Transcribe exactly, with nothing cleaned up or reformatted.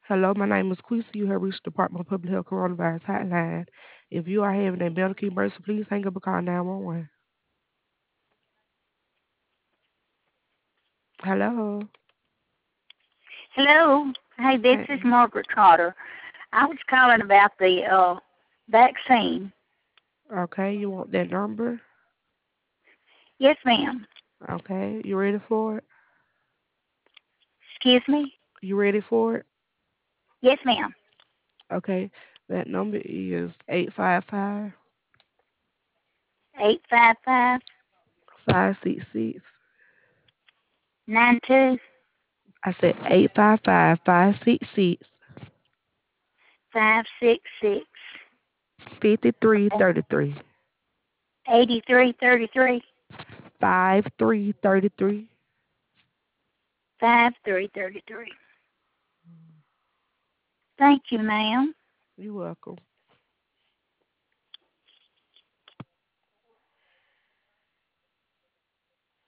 Hello, my name is Queesa. You have reached the Department of Public Health Coronavirus Hotline. If you are having a medical emergency, please hang up and call nine one one. Hello. Hello. Hey, this is Hey. Margaret Trotter. I was calling about the uh, vaccine. Okay, you want that number? Yes, ma'am. Okay, you ready for it? Excuse me? You ready for it? Yes, ma'am. Okay, that number is eight five five, Eight five five five six six. nine two I said eight five five, five six six, five six six five three three three. eighty three thirty three five three three three. five three thirty three. Thank you, ma'am. You're welcome.